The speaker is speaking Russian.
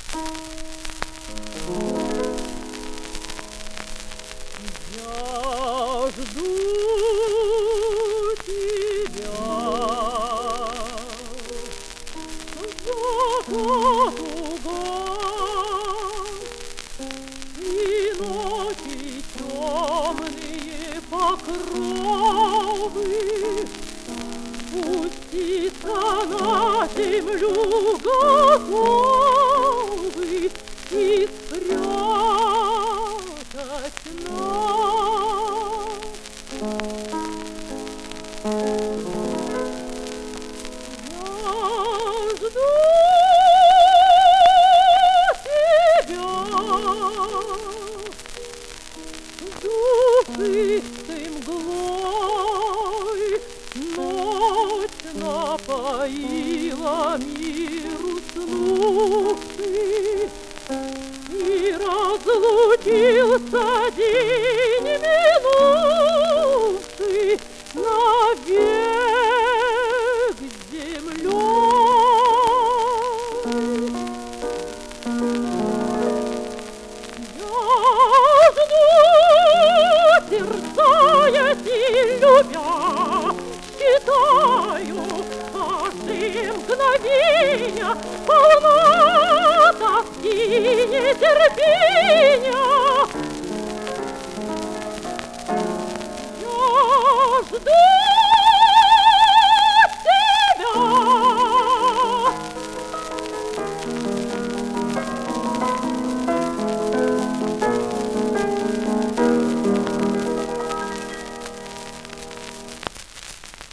Я жду тебя, закат угас, и ночи темные покровы спуститься на землю готовы и спрятать нас. Я жду тебя, душистой мглой ночь напоила мир уснувший, и разлучился день минувший навек с землей. Я жду, терзаясь и любя, считаю каждое мгновенье, полна тоски и нетерпения. Я жду